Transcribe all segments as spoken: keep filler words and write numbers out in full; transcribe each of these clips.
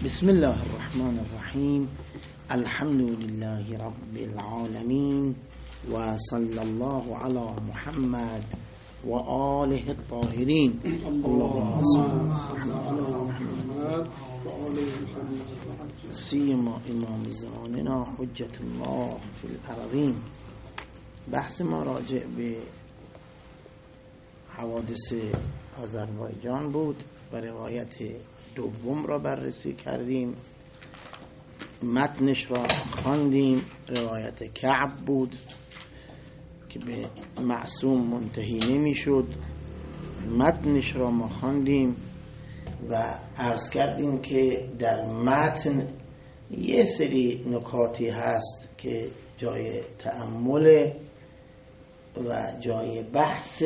بسم الله الرحمن الرحیم. الحمد لله رب العالمین و صلی الله علی محمد و آله الطاهرین. اللهم صل علی محمد و آله محمد سیما امام زماننا حجت الله فی الارضین. بحث ما راجع به حوادث آذربایجان بود و روایت دوم را بررسی کردیم، متنش را خواندیم. روایت کعب بود که به معصوم منتهی نمی شد. متنش را ما خواندیم و عرض کردیم که در متن یه سری نکاتی هست که جای تأمل و جای بحث.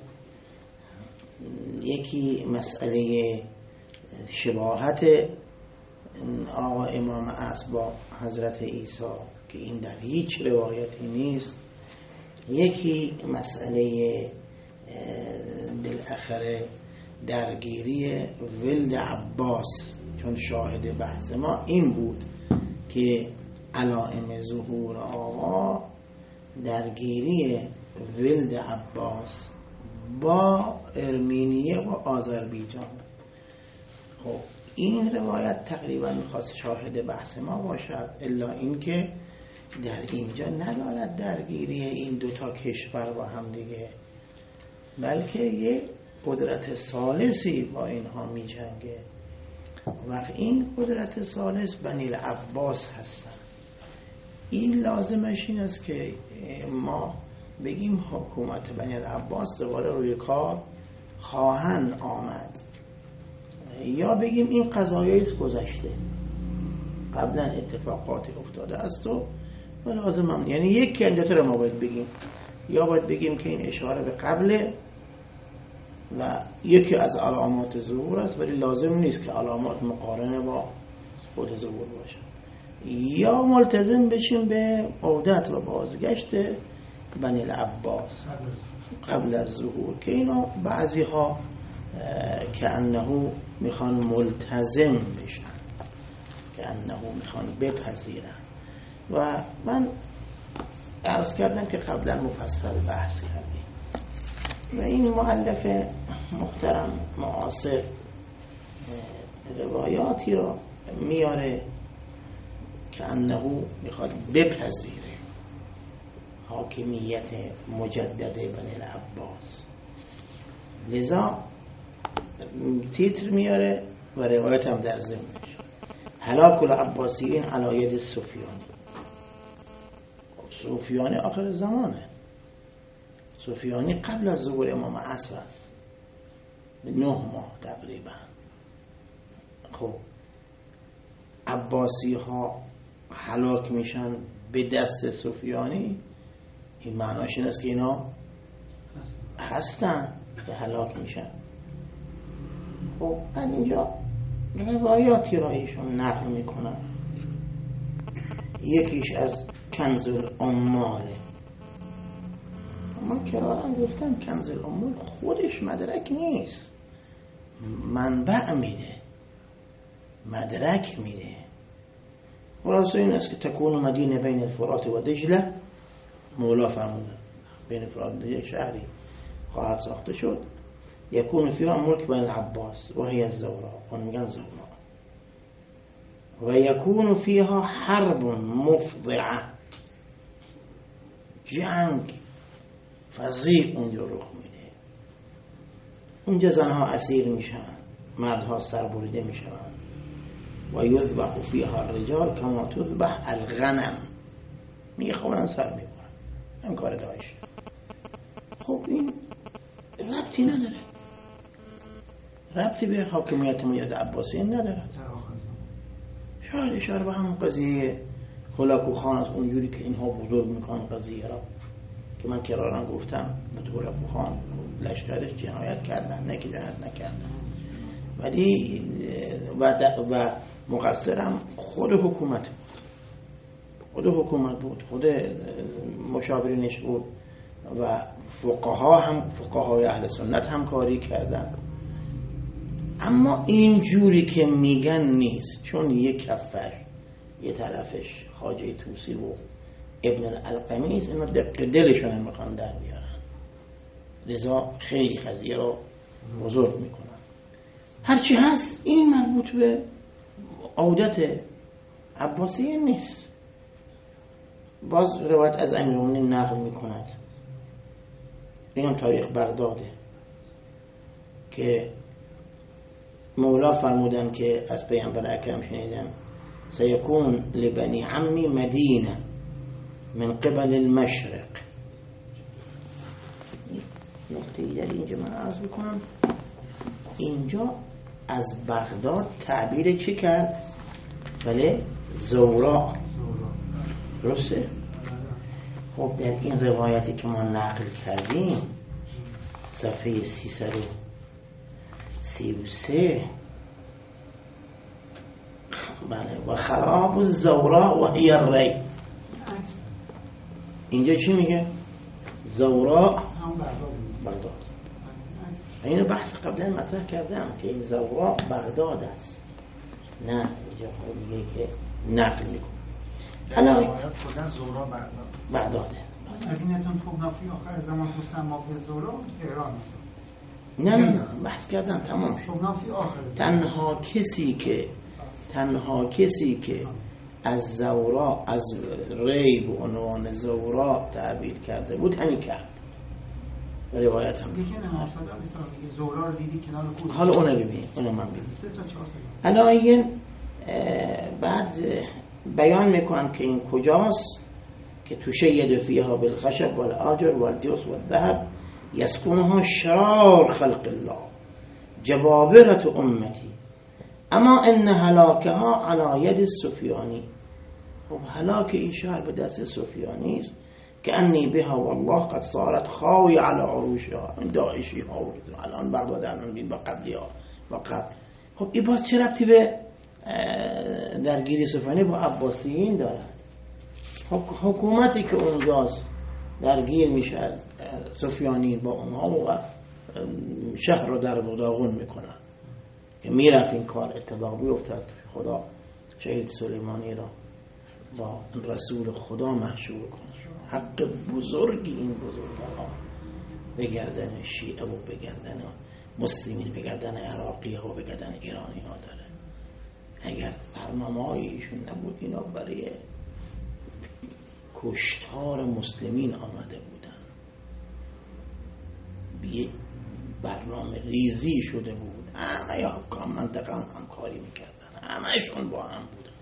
یکی مسئله شباهت آقا امام عصر با حضرت عیسی که این در هیچ روایتی نیست. یکی مسئله بالاخره درگیری ولد عباس، چون شاهد بحث ما این بود که علائم ظهور آقا درگیری ولد عباس با ارمینیه و آذربایجان. خب این روایت تقریبا میخواست شاهد بحث ما باشد، الا اینکه در اینجا ندارد درگیری این دوتا کشور با هم دیگه، بلکه یه قدرت ثالثی با اینها می جنگه و این قدرت ثالث بنی العباس هستن. این لازمش این است که ما بگیم حکومت بنی العباس دوباره روی کار خواهند آمد، یا بگیم این قضایایی است گذشته، قبلا اتفاقاتی افتاده است و لازم هم، یعنی یک کندیت رو ما باید بگیم، یا باید بگیم که این اشاره به قبله و یکی از علامات ظهور است، ولی لازم نیست که علامات مقارنه با خود ظهور باشه، یا ملتزم بشیم به عودت و بازگشت بنی العباس قبل از ظهور، که اینو بعضی ها که انه میخوان ملتزم بشن، که انه میخوان بپذیرن. و من عرض کردم که قبلا مفصل بحث کردیم و این مؤلف محترم معاصر روایاتی را میاره که انه میخواد بپذیره حاکمیت مجدد بنی العباس، لذا تیتر میاره و روایت هم در ضمنش: هلاک العباسیین علی ید سفیانی. سفیانی آخر زمانه، سفیانی قبل از ظهور امام عصر است، نه ماه تقریبا. خب عباسی ها هلاک میشن به دست سفیانی، این معناش این است که اینا هستن که هلاک میشن. خب من اینجا روایاتی را ایشون نقل میکنم. یکیش از کنز الاموال. من کرارا گفتم کنز الاموال خودش مدرک نیست، منبع میده، مدرک میده. خلاصه این است که تکون مدینه بین الفرات و دجله، مولا فرموده بین فرات و دجله شهری خواهد ساخته شد، یکون فیها ملک بین العباس و هی الزورا، و میگن زورا، و یکون فیها حرب مفضعه، جنگ فظیع اونجا رخ میده. اونجا زنها اسیر میشن، مردها سربریده میشن. و یذبح فیها الرجال کما تذبح الغنم، میخورن سر میبرن، این کار داعش. خب این ربطی نداره، ربطی به حاکمیت مجدد عباسیین نداره. شاید اشاره به همون قضیه هلاکو خان است، اونجوری که اینها بزرگ میکنن قضیه را، که من کرارا گفتم به هلاکو خان لشکرش جنایت کردن، نه که جنایت نکردن، ولی و, و مقصرم خود حکومت بود، خود حکومت بود، خود مشاورینش بود و فقها هم، فقهای اهل سنت هم کاری کردن. اما این جوری که میگن نیست، چون یک کفش یه طرفش خواجه طوسی و ابن الالقمی است، اینا دق دلشون هم میخوان در بیارن، لذا خیلی قضیه رو بزرگ میکنن. هرچی هست این مربوط به عودت عباسی نیست. باز روایت از امیرالمومنین نقل میکند، اینم تاریخ بغداده، که مولا فرمودن که از پیامبر اکرم شنیدم سیکون لبنی عمی مدینه من قبل المشرق. نقطه در اینجا من عرض بکنم، اینجا از بغداد تعبیر چی کرد؟ بله زورا، درسته؟ خب در این روایتی که ما نقل کردیم صفحه سیصد و سی و سه، بله، و خراب الزورا و هی الری، اینجا چی میگه؟ زورا بغداد. اینو بحث قبلا مطرح کردم که این زورا بغداد است، نه اینجا میگه که نقل میکنه. الان کلا زورا بغداده. مدینتون توبنافی آخر زمان حسن مافی زورا تهران. نه نه نه بحث کردم تمام شد. توبنافی آخر تنها کسی که تنها کسی که از زورا، از ری به عنوان زورا تعبیر کرده بود همین کرد. روایت هم دیگه نه مصادر میگه زورا رو دیدی کنار کوه. حالا اون رو ببین، اون من ببین. سه تا چهار تا. الان بعد بیان میکنم که این کجاست که تشید فیها بالخشب والآجر والجوس والذهب یسکنها شرار خلق الله جبابرة امتی اما ان هلاکها علی ید السفیانی. خب هلاک این شهر به دست سفیانی است که انی بها والله قد صارت خاوی علی عروشها. این داعشی ها و الان بغداد الان بین با قبلی ها با قبل. خب این باز چه ربطی به درگیری سفیانی با عباسیین دارد؟ حکومتی که اونجاست درگیر میشه سفیانی با اونها و شهر رو در داغون میکنن که میرفت این کار اتفاق بیفتد. خدا شهید سلیمانی را با رسول خدا محشور کنه. حق بزرگی این بزرگان بگردن شیعه و بگردن مسلمین، بگردن عراقی ها و بگردن ایرانی ها داره. اگر برنامه های ایشون نبود اینا برای کشتار مسلمین آمده بودن، بیه برنامه ریزی شده بود، همه حکام منطقه هم همکاری میکردن، همهشون با هم بودن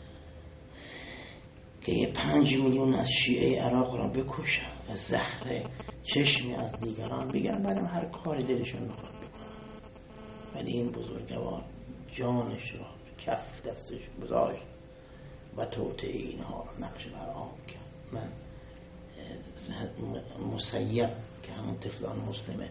که یه پنج میلیون از شیعه عراق را بکشن و زهر چشمی از دیگران بگن، بعدم هر کاری دلشون بخواد بکنن. ولی این بزرگوار جانش را کف دستش گذاشت و توطئه اینها را نقش بر آب کرد. من مسیب که همون طفلان مسلمه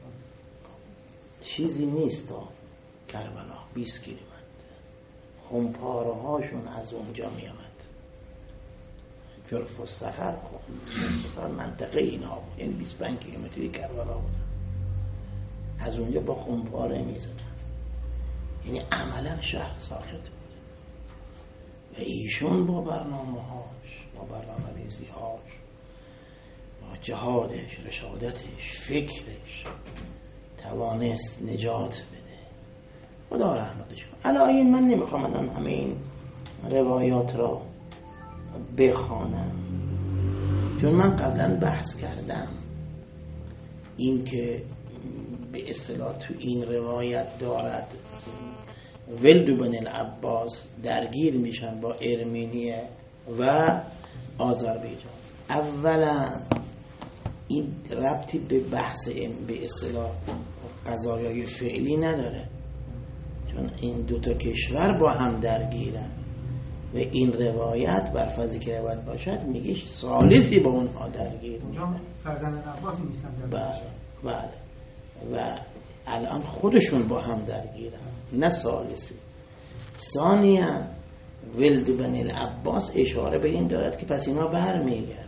چیزی نیست تا کربلا بیست کیلومتر، خمپاره هاشون از اونجا می آمد. جرف و سخر خون مثلا منطقه اینها بود، یعنی بیست و پنج کیلومتری کربلا بود، از اونجا با خمپاره می زدن. یعنی عملا شهر ساخت بود و ایشون با برنامه هاش، با برنامه ریزی هاش، با جهادش، رشادتش، فکرش توانست نجات بده. خدا رحمتش کنه. الان من نمیخوام الان همه این روایات را بخوانم، چون من قبلا بحث کردم این که به اصطلاح تو این روایت دارد ولد بن العباس درگیر میشن با ارمنیه و آذربایجان. اولا این ربطی به بحث به اصطلاح قضایای فعلی نداره، چون این دوتا کشور با هم درگیرن و این روایت بر فرضی که روایت باشد میگه ثالثی با اونها درگیر میشه. فرزند عباسی نیستن. بله بله و الان خودشون با هم درگیرن، نه ثالثی. ثانیاً ولد بن العباس اشاره به این دارد که پس اینا بر میگردن،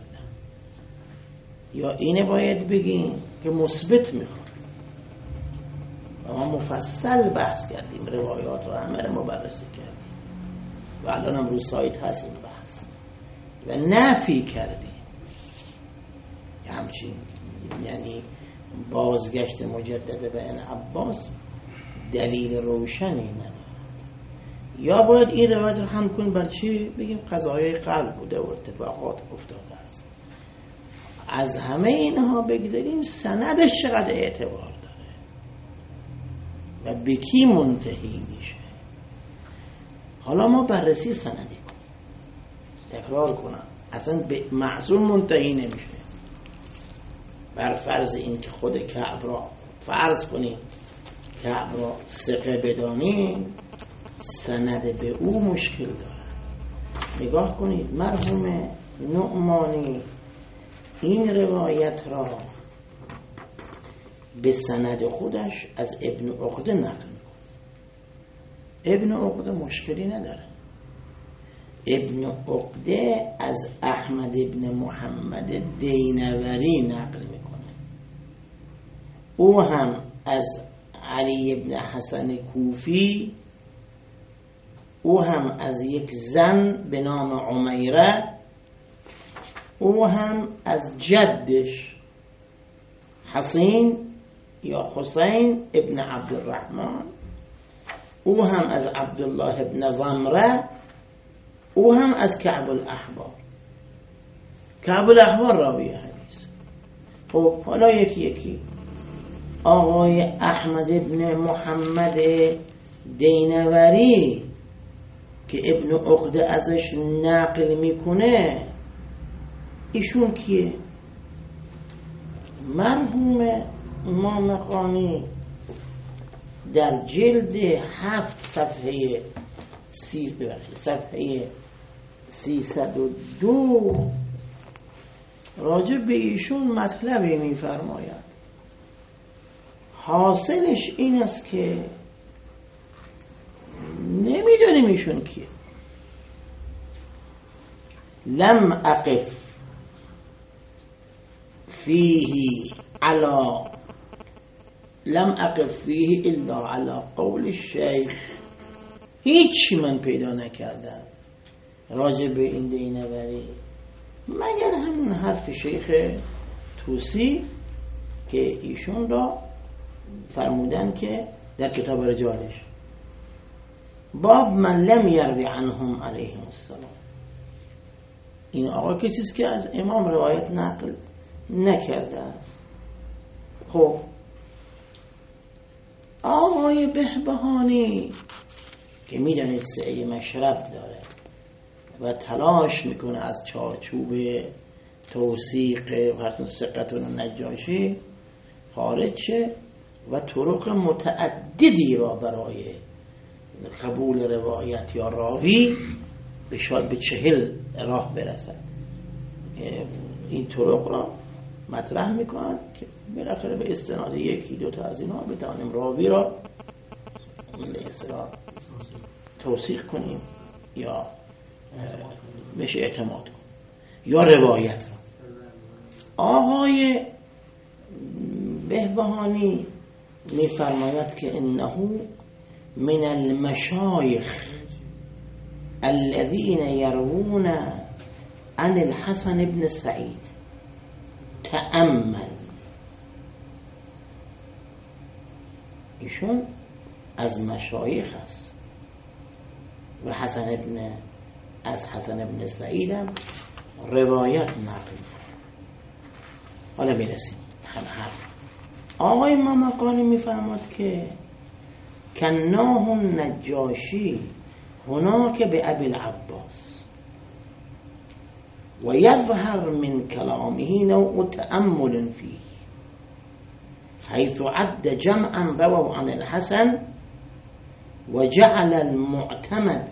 یا اینه باید بگیم که مثبت میخواد. و ما مفصل بحث کردیم، روایات رو همه رو ما بررسی کردیم و الان هم رو سایت هست این بحث و نفی کردیم همچین، یعنی بازگشت مجدد به ابن عباس دلیل روشنی نداره. یا باید این روایت رو هم کن بر چی؟ بگیم قضایای قلب بوده و اتفاقات افتاده است. از همه اینها بگذاریم سندش چقدر اعتبار داره و به کی منتهی میشه. حالا ما بررسی سندی کنیم، تکرار کنم، اصلا به معصوم منتهی نمیشه. بر فرض این که خود کعب را فرض کنیم، کعب را ثقه بدانیم، سند به او مشکل دارد. نگاه کنید مرحوم نعمانی این روایت را به سند خودش از ابن عقده نقل میکنه. ابن عقده مشکلی نداره. ابن عقده از احمد ابن محمد دینوری نقل میکنه. او هم از علی ابن حسن کوفی، او هم از یک زن به نام عمیره، او هم از جدش حسین یا حسین ابن عبدالرحمن، او هم از عبدالله ابن ضمره، او هم از کعب الاحبار. کعب الاحبار راوی حدیث. خب حالا یکی یکی آقای احمد ابن محمد دینوری که ابن عقده ازش نقل میکنه، ایشون کیه؟ مرحوم امام مقامی در جلد هفت صفحه سی ببخشید صفحه سیصد و دو راجع به ایشون مطلبی میفرماید. حاصلش این است که نمیدونیم ایشون کیه. لم اقف فیه علا لم اقف فیه الا علا قول الشیخ. هیچی من پیدا نکردم راجع به این دینوری مگر همون حرف شیخ توسی که ایشون را فرمودن که در کتاب رجالش باب من لم یروی عنهم علیهم السلام. این آقا کسی است که از امام روایت نقل نکرده است. خب آقای بهبهانی که میدانید سعی مشرب داره و تلاش میکنه از چارچوب توثیق فرسون ثقتون نجاشی خارج شه و طرق متعددی را برای قبول روایت یا راوی به شاید به چهل راه برسد. این طرق را مطرح میکنن که بالاخره به استناد یکی دو تا از اینها بتوانیم راوی را به اصطلاح توثیق کنیم یا بهش اعتماد کنیم یا روایت را. آقای بهبهانی میفرماید که انه من المشایخ الذين يروون عن الحسن بن سعید. تأمل، ایشون از مشایخ است و حسن ابن از حسن ابن سعید هم روایت نقل. حالا میرسیم هم حرف. آقای مامقانی میفرماد که کناه النجاشی هناك بأبي العباس و یظهر من کلامه نوع تأمل فيه حيث عد جمعا رووا عن الحسن وجعل المعتمد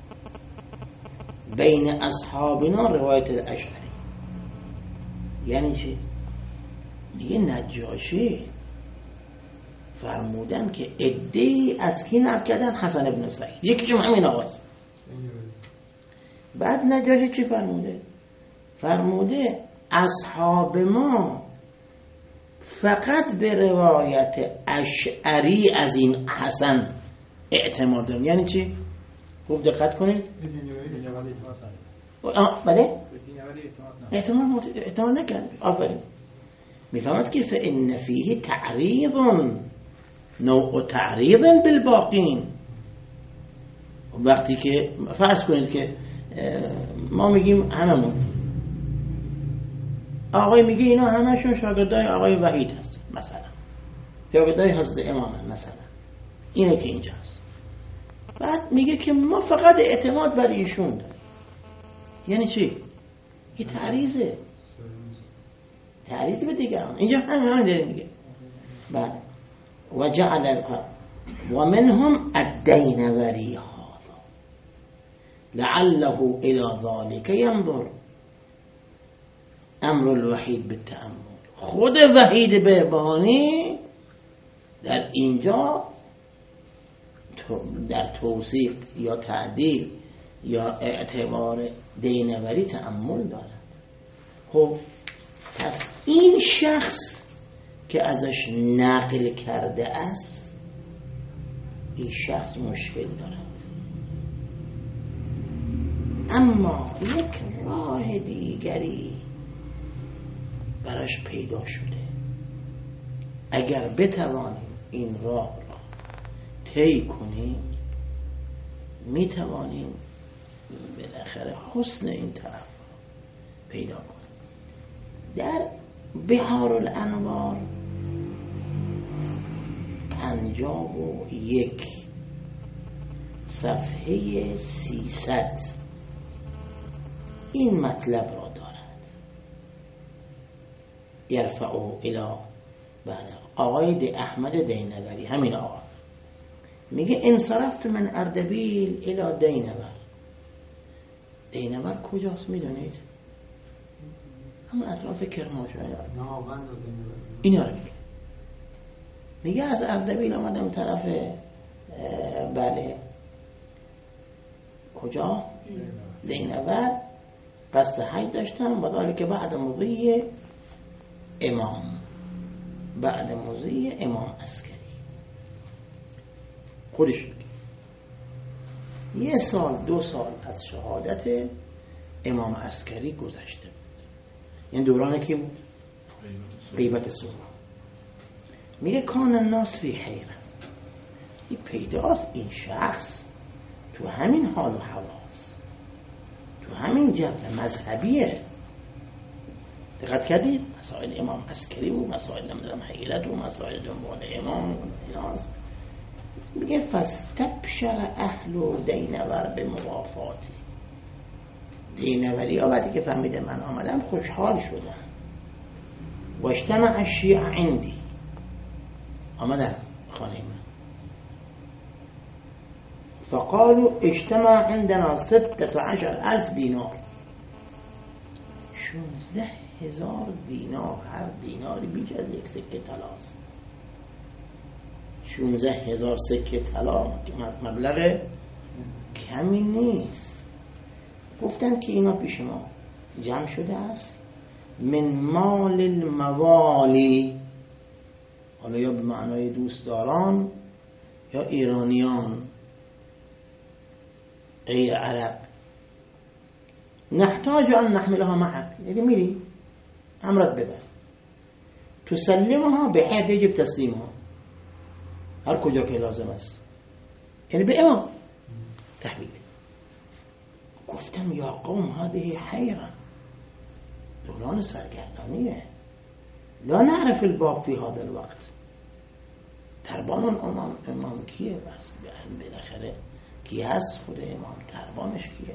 بين اصحابنا رواية الاشعري. یعنی چی؟ میگه نجاشی فرمودن که عده‌ای از کی نقل کردن؟ حسن ابن سعید. یکیشون همین آقاست. بعد نجاشی چی فرموده؟ فرموده اصحاب ما فقط به روایت اشعری از این حسن اعتماد دارن. یعنی چی؟ خوب دقت کنید. آه بله؟ اعتماد اعتماد نکرد. آفرین. میفهمد که فإن فیه تعریض نوع تعریض بالباقین. وقتی که فرض کنید که ما میگیم هممون، آقای میگه اینا همشون شاگردای آقای وحید هست مثلا، شاگردای حضرت امامه مثلا، اینه که اینجا هست. بعد میگه که ما فقط اعتماد بر ایشون داریم. یعنی چی؟ این تعریضه، تعریض به دیگران. اینجا همین همین داره میگه. بعد و جعل و منهم الدینوری هذا لعله الى ذلك ينظر امر الوحید بالتأمل. خود وحید بهبهانی در اینجا در توصیف یا تعدیل یا اعتبار دینوری تأمل دارد. خب پس این شخص که ازش نقل کرده است، این شخص مشکل دارد. اما یک راه دیگری براش پیدا شده. اگر بتوانیم این راه را طی کنیم، میتوانیم بالاخره حسن این طرف پیدا کنیم. در بحار الانوار پنجاه و یک صفحه سیصد این مطلب را دارد. یرفعه الی بعد آقای دی احمد دینوری، همین آقا میگه انصرفت من اردبیل الی دینور. دینور کجاست میدونید؟ همون اطراف کرمانشاه اینا رو میگه. میگه از اردبیل آمدم طرف بله کجا؟ دینور. قصد حج داشتم و ذالک بعد مضی امام، بعد مضی امام عسکری. خودش یه سال دو سال از شهادت امام عسکری گذشته بود. این دوران کی بود؟ غیبت صغرا. میگه کان الناس فی حیره. این پیداست این شخص تو همین حال و حواس، تو همین جو مذهبیه. دقت کردید؟ مسائل امام عسکری بود، مسائل نمیدونم حیرت و مسائل دنبال امام و ایناست. میگه فاستبشر اهل دینور به موافاتی. دینوری ها وقتی که فهمیده من آمدم خوشحال شدن. و اجتمع الشیعه عندی، آمدن خانه من. فقالوا اجتمع عندنا ستة عشر الف دینار. شونزده هزار دینار، هر دیناری بیش از یک سکه طلاست. شونزده هزار سکه طلا مبلغ کمی نیست. گفتن که اینا پیش ما جمع شده است من مال الموالی، حالا یا به معنای دوستداران یا ایرانیان غیر عرب. نحتاج ان نحملها معك، یعنی میری امرت ببر، تسلمها به حيث يجب تسلیمها، هر کجا که لازم است، یعنی به امام تحویل. گفتم یا قوم هذه حیرة، دوران سرگردانیه، لا نعرف الباب في هذا الوقت. تربان امام امام کیه؟ بس بالاخره کی هست؟ خود امام. تربانش کیه؟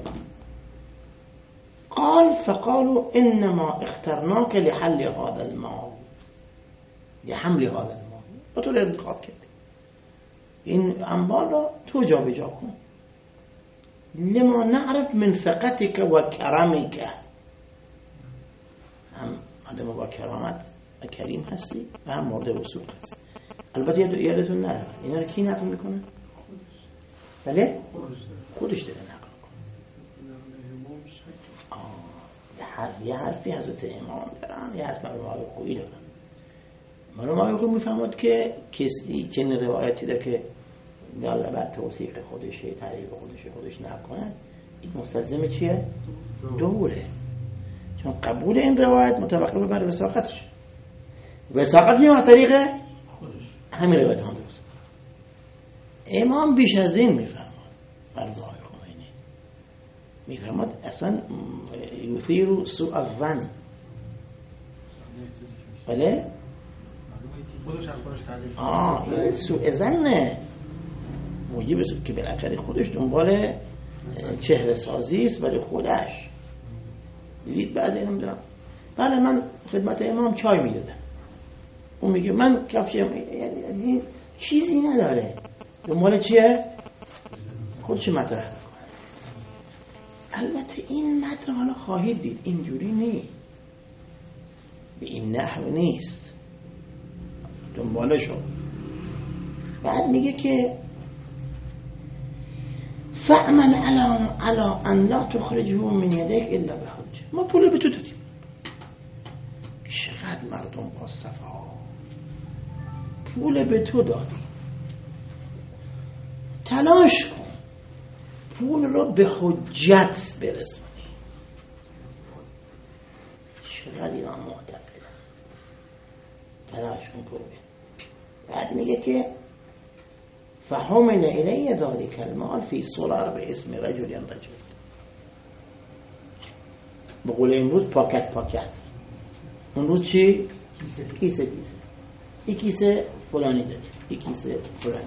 قال فقالوا انما اخترناك لحل هذا المال، لحمل هذا المال، با تو انتخاب کرد این انبار را تو جا بجا کن. لما نعرف من ثقتك و کرمك، هم آدم با کرامت و کریم هستی و هم مورد وثوق هستی. البته یادتون نره اینا رو کی نقل میکنه؟ بله؟ خودش داره نقل کنه. یه حرفی حضرت امام دارن، یه حرف مرموم خویی دارن. منو ما یکم میفهمد که کسی چنین روایتی داره که داله بر توثیق خودشه تعریف خودشه خودش نکنه این مستلزم چیه؟ دوره. چون قبول این روایت متوقف بر وثاقتش. وثاقت یه طریق همین روایت هم درست. امام بیش از این میفهمد مرزای خمینی میفهمد اصلا یثیر سوء الظن. بله؟ خودش از خودش تعریف آه این سوء ظنه موجب است که بالاخره خودش دنبال چهره سازی است برای خودش. دیدید بعضی اینو میدونم بله من خدمت امام چای میدادم اون میگه من کفش یعنی چیزی نداره دنبال چیه؟ خودش مطرح میکنه. البته این مطرح حالا خواهید دید اینجوری نیست به این نحو نیست دنبالشو. بعد میگه که فعمل على على ان لا تخرجه من يديك الا بحجه. ما پول به تو دادیم. چقدر مردم با صفا پول به تو دادیم تلاش کن پول رو به حجت برسونی. چقدر اینا معتقدن تلاش کن پول. بعد میگه که فحمل الی ذلك المال في سولار به اسم رجل یا رجل. به قول امروز پاکت پاکت. اون روز چی؟ کیسه کیسه. یک کیسه فلانی دادی یک کیسه فلانی.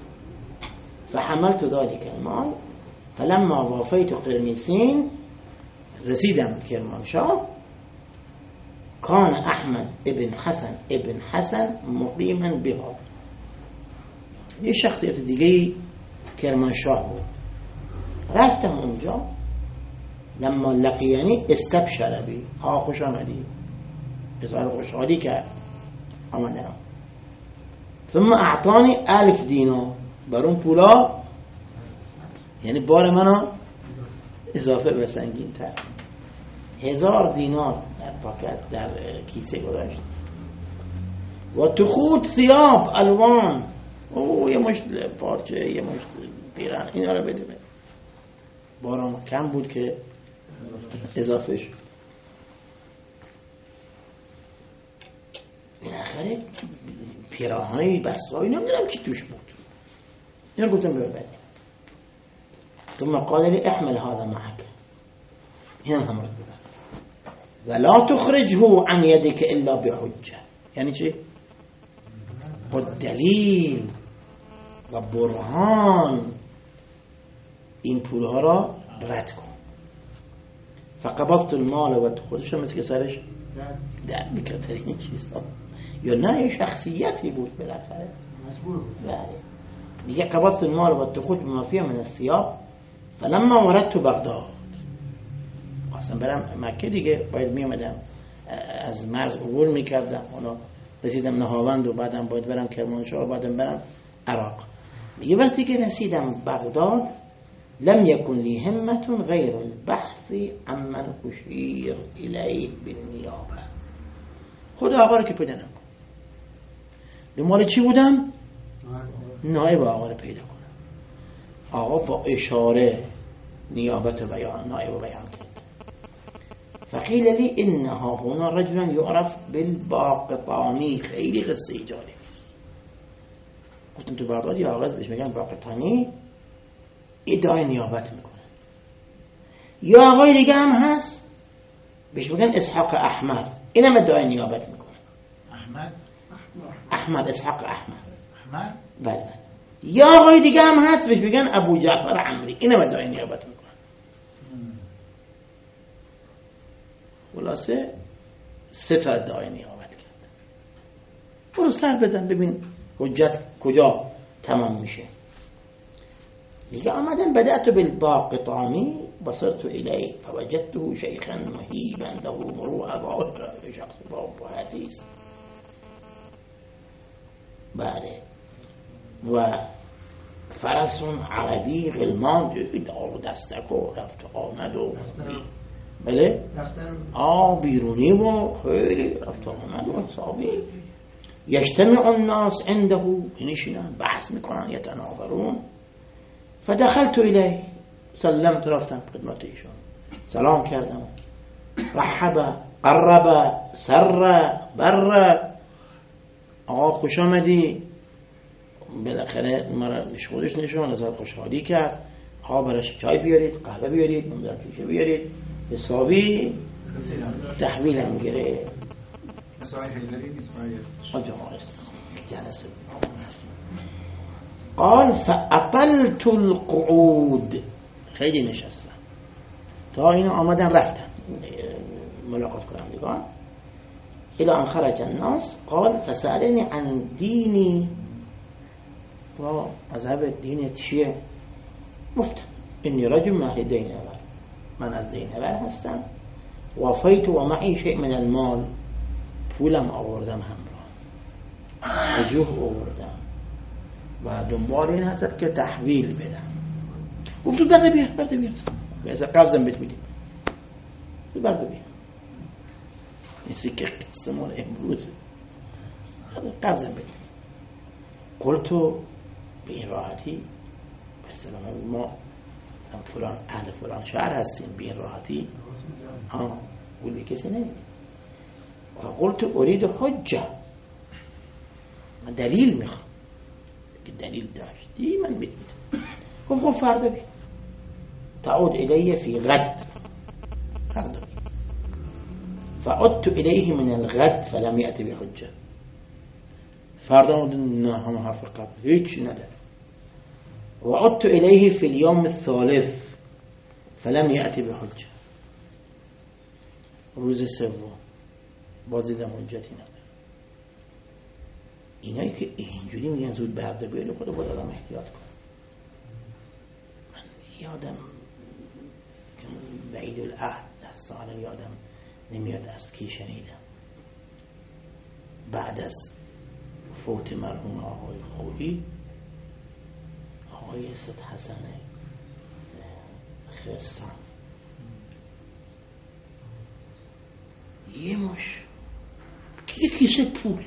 فحملت ذلك المال فلما وافيت قرميسين رسیدم کرمانشاه كان احمد ابن حسن ابن حسن مقیما بها. یه شخصیت دیگه کرمانشاه بود. رفتم اونجا لما لقیانی استبشر بی ها خوش آمدی اظهار خوشحالی کرد آمدنم. ثم اعطانی الف دینار برون پولا یعنی بار منو اضافه به سنگین تر هزار دینار در پاکت در کیسه گذاشت. و تخوت ثیاب الوان او یه مشت پارچه یه مشت پیرن اینا رو بده. باران کم بود که اضافه شد. بالاخره پیراهنی بستایی نمیدونم کی توش بود. اینا گفتم ببر بده. ثم قال لي احمل هذا معك. هنا هم رد ببر. ولا تخرجه عن يدك الا بحجه. یعنی چی؟ با دلیل و برهان این پولها را رد کن. فقبضت المال و خودش هم مثل که سرش در میکرد در این چیزها. یا نه یه شخصیتی بود بالاخره مجبور بود. میگه قبضت المال و تخوت بما فيه من الثياب فلما وردت بغداد. اصلا برم مکه دیگه باید میامدم از مرز عبور میکردم حالا رسیدم نهاوند و بعدم باید برم کرمانشاه و بعدم برم عراق. میگه وقتی که رسیدم بغداد لم يكن لي همة غير البحث عمن أشير إليه بالنيابة. خدا آقا رو که پیدا نکن. دنبال چی بودم؟ نایب آقا رو پیدا کنم. آقا با اشاره نیابت بیان نایب بیان کرد. فقیل لی انها هنا رجلا یعرف بالباقطانی. خیلی قصه جالبی است. گفتم تو بغداد یه آقا بهش میگن باقطانی ادعای نیابت میکنه. یا آقای دیگه هم هست بهش میگن اسحاق احمد اینم ادعای نیابت میکنه. احمد احمد اسحاق احمد احمد بله. یا آقای دیگه هم هست بهش میگن ابو جعفر عمری اینم ادعای نیابت میکنه. خلاصه سه تا ادعای نیابت کرد. برو سر بزن ببین حجت کجا تمام میشه. میگه آمدن بدأت بالباقطانی بصرت الیه فوجدته شیخا مهیبا له مروءه ظاهره. شخص با ابهتی است. بله. و فرس عربی غلمان دار و دستک و رفت آمد و بله آه بیرونی و خیلی رفت آمد و حسابی. یجتمع الناس عنده، نشینن بحث میکنن، یتناظرون. فدخلت الیه، سلمت، رفتم خدمت ایشون، سلام کردم، رحب، قرب، سر، بر، آقا خوش آمدی. بالاخره مرا خودش نشون از خوشحالی کرد، آقا براش چای بیارید، قهوه بیارید، نمیدونم چیشه بیارید، حسابی تحویلم گرفت. مثلا هیدری نیست آجا جلسه. قال فاطلت القعود، خیلی نشستم تا اینا آمدن رفتن ملاقات کنندگان. الى ان خرج الناس قال فسألني عن ديني و مذهب دین چیه؟ گفتم اینی رجل من اهل دینور، من از دینور هستم. وفیت و معی شیء من المال، پولم آوردم همراه، وجوه آوردم و دنبال این هستم که تحویل بدم. گفتم برده بیار، برده بیار، مثلا قبضم بهت میدیم، برده بیار. این سکه قصه مال امروزه، قبضم بهت میدیم. قلتو به این راحتی، به سلام ما فلان اهل فلان شهر هستیم، به این راحتی ها قول به کسی نمیدیم. و قلت اريد حجه، من دلیل میخوام. که دلیل داشتی من میدم. گفت خب فردا بی تعود الیه فی غد، فردا بی. فعدت الیه من الغد فلم یأتی بحجه. فردا نه هم حرف قبل هیچ نداره. وعدت الیه فی اليوم الثالث فلم یأتی بحجه. روز سوم باز دیدم حجتی نداره. اینایی که اینجوری میگن زود برده بیاری، خود باید آدم احتیاط کنم. من یادم بعید العهد ده سال یادم نمیاد از کی شنیدم، بعد از فوت مرحوم آقای خویی، آقای ست حسن خرسان یه مش یه کیسه پول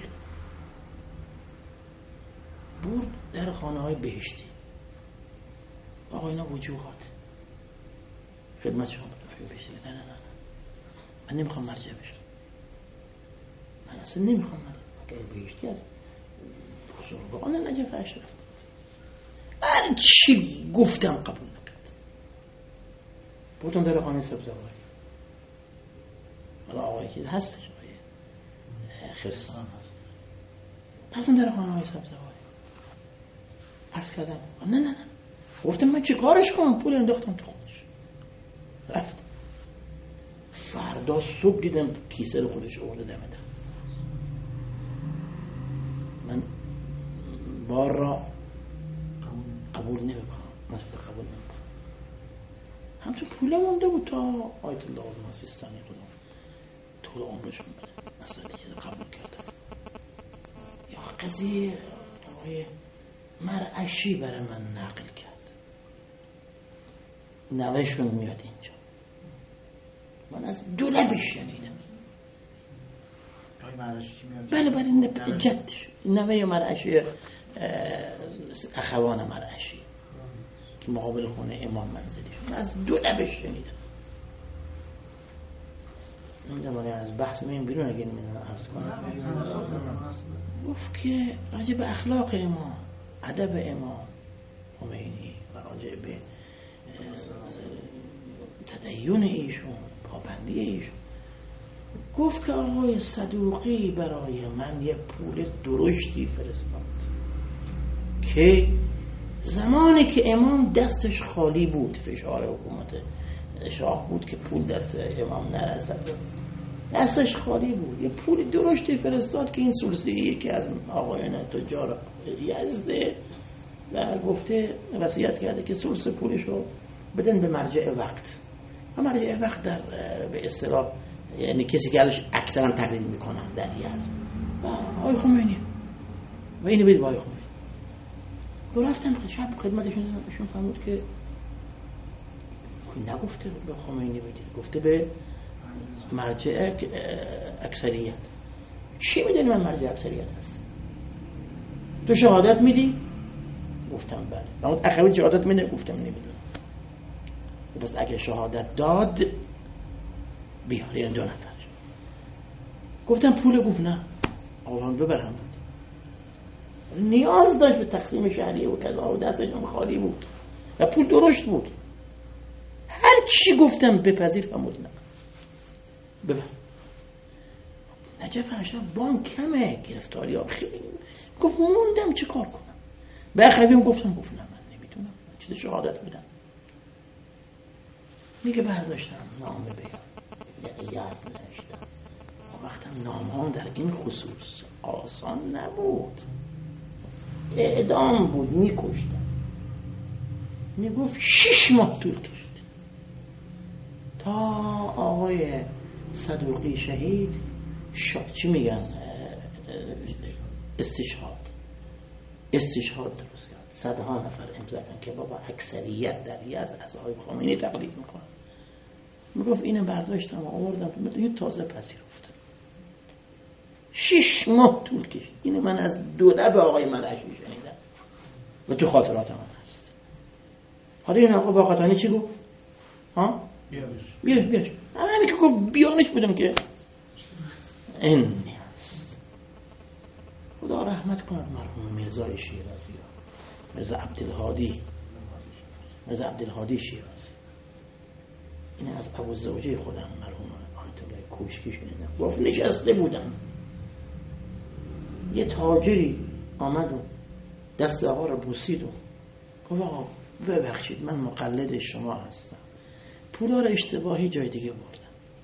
بود در خانه های بهشتی. آقا اینا وجوهات خدمت شما بهشتی. نه نه نه من نمیخوام مرجع بشم، من اصلا نمیخوام مرجع. اگه بهشتی از بزرگان نجف اشرف هر چی گفتم قبول نکرد. بودم در خانه سبزواری، حالا آقای چیز هستش، آقای خرسان رفتم در خانه های سبزواری، عرض کردم نه نه نه، گفتم من چه کارش کنم، پول انداختم تو خودش. رفت فردا صبح دیدم کیسه رو خودش آورده دم در. من بار را قبول نمیکنم، مثلا قبول نمیکنم. همچون پول مونده بود تا آیت الله عظیم سیستانی خودم طول عمرشون بده مثلا چیز قبول کردم. یا قضیه آقای مرعشی برای من نقل کرد، نوشون میاد اینجا، من از دو لبش شنیدم. بله بله جدش نوه مرعشی، اخوان مرعشی که مقابل خونه امام منزلیش، من از دو لبش شنیدم. نمیدونم از بحث میم بیرون اگه نمیدونم عرض کنم. گفت که راجع به اخلاق امام، ادب امام خمینی و راجع به تدین ایشون، پابندی ایشون، گفت که آقای صدوقی برای من یه پول درشتی فرستاد که زمانی که امام دستش خالی بود، فشار حکومت شاه بود که پول دست امام نرسد، دستش خالی بود، یه پول درشتی فرستاد که این سلسیه که از آقایان تجار یزده و گفته وصیت کرده که سلس پولش رو بدن به مرجع وقت. و مرجع وقت در به اصطلاح یعنی کسی که ازش اکثرا تقلید میکنن در یزد و آقای خمینی و اینو بید با آقای خمینی. دو رفتم شب خدمتشون شون فرمود که نگفته به خمینی بدید، گفته به مرجع اکثریت. چی میدونی من مرجع اکثریت هست؟ تو شهادت میدی؟ گفتم بله. و اون اخوی شهادت میده؟ گفتم نمیدونم. بس اگه شهادت داد بیار، این دو نفر. گفتم پول؟ گفت نه آقا ببرم. نیاز داشت به تقسیم شهریه و کذا و دستش هم خالی بود و پول درشت بود. هر چی گفتم بپذیر فرمود نه ببر. نجف اشرف بانک کمه، گرفتاری ها خیلی. گفت موندم چه کار کنم؟ به اخویم گفتم گفت نه من نمیتونم، چیز شهادت بدم. میگه برداشتم نامه بیار یه از نوشتم. وقتا نام ها در این خصوص آسان نبود، اعدام بود، میکشتم. میگفت شش ماه طول کشید تا آقای صدوقی شهید شا... چی میگن استشهاد استشهاد درست کرد. صدها نفر امضا کردن که بابا اکثریت در یزد از آقای خمینی تقلید میکنن. میگفت اینو برداشتم و آوردم تو مدرسه، تازه پذیرفت. شش ماه طول کشید. اینو من از دو لب آقای ملعشی شنیدم و تو خاطراتم هست. حالا این آقا باقاتانی چی گفت؟ ها؟ بیارش بیارش بیارش همین که گفت بیارش بودم که این نیست. خدا رحمت کند مرحوم مرزای شیرازی، مرزا عبدالهادی مرزا عبدالهادی شیرازی. این از ابو زوجه خودم مرحوم آیت الله کوشکی شنیدم. گفت نشسته بودم یه تاجری آمد و دست آقا رو بوسید و گفت آقا ببخشید من مقلد شما هستم، پولا رو اشتباهی جای دیگه بردم.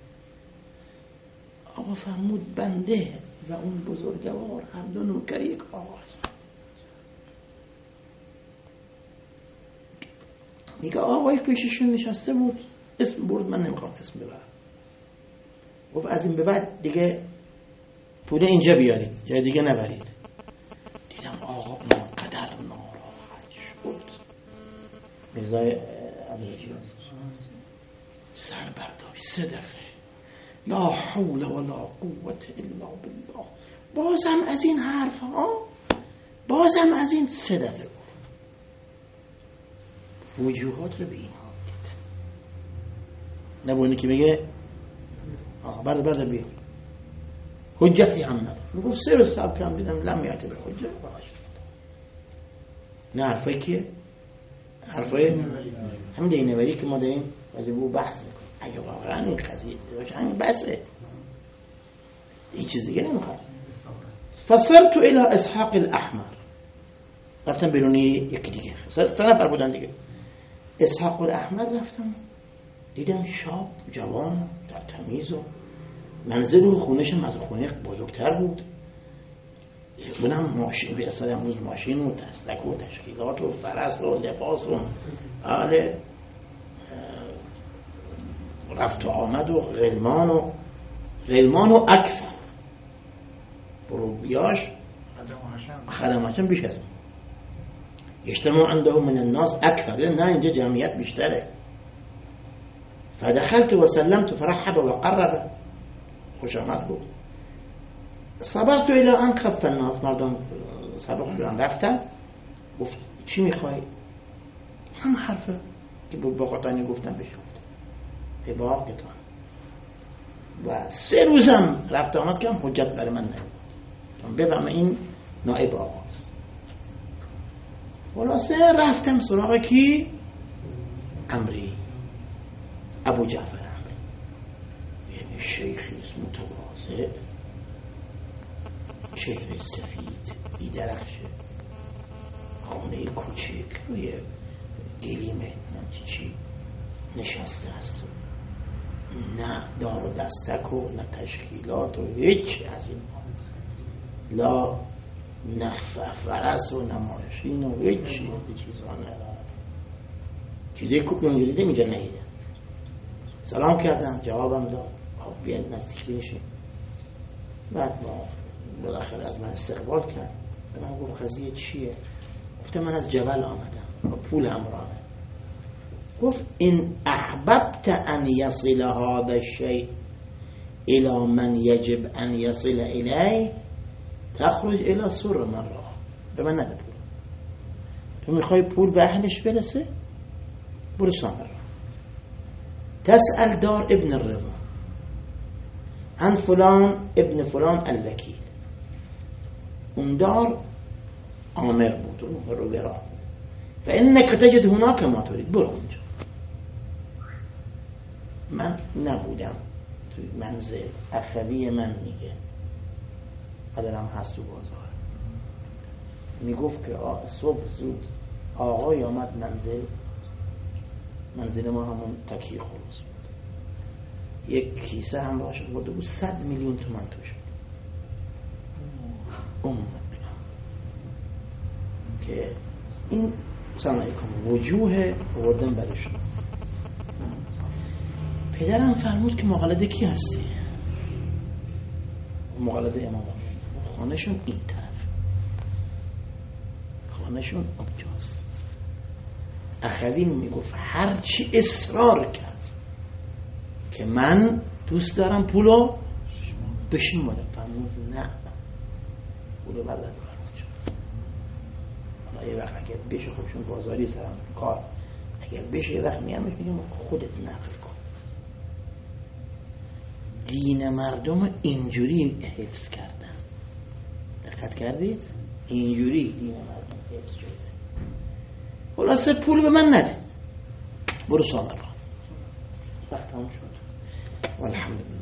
آقا فرمود بنده و اون بزرگوار هر دو نوکر یک آقا هستن. میگه آقای پیششون نشسته بود اسم برد، من نمیخوام اسم ببرم. گفت از این به بعد دیگه پول اینجا بیارید جای دیگه نبرید. دیدم آقا اونقدر ناراحت شد. میرزای عبدالهادی سر برداشت سه دفعه لا حول ولا قوت الا بالله. بازم از این حرف ها بازم از این سه دفعه گفت. وجوهات رو به این ها دید. نبونه که میگه آقا برده برده بیا حجتی هم نداره. میگفت سه روز صبر کردم دیدم لم یعت به حجت باش. نه حرفایی که حرفای همین دینوری که ما داریم ولی بو بحث میکنیم. اگه واقعا این قضیه باشه همین بحثه، این چیز دیگه نمیخواد. فصرت الى اسحاق الاحمر، رفتم بیرونی یکی دیگه سه نفر بودن دیگه. اسحاق الاحمر رفتم دیدم شاب جوان در تمیز و منزل و خونش هم از خونه بزرگتر بود. بودم ماشین به اصلا امروز ماشین و دستک و تشکیلات و فرس و لباس و آله رفت و آمد و غلمان و غلمان و اکثر برو بیاش خدماشم بیش از اجتماع عنده من الناس اکثر. نه اینجا جمعیت بیشتره. فدخلت و سلمت فرحب و قرب، خوش آمد بود. صبرت الى ان خف الناس، مردم سبق شدن رفتن. گفت چی میخوای؟ هم حرفه که با باقاتانی گفتم بهش گفتم به باقتان و سه روزم رفت آمد که هم حجت برای من نبود بفهم این نائب آقاست. خلاصه رفتم سراغ کی؟ عمری، ابو جعفر عمری. یعنی شیخی متواضع، چهره سفید بی‌درخشه، خانه کوچک روی گلیمه چی نشسته است، نه دار و دستک و نه تشکیلات و هیچ از این لا نخف فرس و نه ماشین و هیچ چیزا نه. چیزی که اونجوری اینجا نیده. سلام کردم، جوابم داد بیاید نزدیک بشین. بعد با بالاخره از من استقبال کرد. به من گفت قضیه چیه؟ گفتم من از جبل آمدم با پول همراهه. گفت این احببت ان یصل هذا الشیء الى من یجب ان یصل الیه تخرج الى سر من راه. به من نده پول. تو میخوای پول به اهلش برسه، برو سامرا. تسأل دار ابن الرضا عن فلان ابن فلان الوکیل. اون دار آمر بود، اون رو برا فإنك تجد هناك ما تريد، برو اونجا. من نبودم توی منزل، اخوی من میگه، قدرم هست تو بازار، میگفت که صبح زود آقای آمد منزل، منزل ما همون تکی خلوص بود، یک کیسه همراهش برده بود، صد میلیون تومان توش بود. اون که این سلام علیکم وجوه آوردن برش. پدرم فرمود که مقلد کی هستی؟ مقلد امام خانهشون این طرف، خانهشون اونجاست. اخوی میگفت هرچی اصرار کرد که من دوست دارم پولو بشین ماده، فرمود نه، پولو بردار ببر اونجا. حالا یه وقت اگر بشه، خودشون بازاری سرم کار، اگر بشه یه وقت میام میگم خودت نقل کن. دین مردم اینجوری حفظ کردن، دقت کردید؟ اینجوری دین مردم حفظ شده. خلاصه پول به من نده، برو سامرا. وقت هم شد والحمدلله.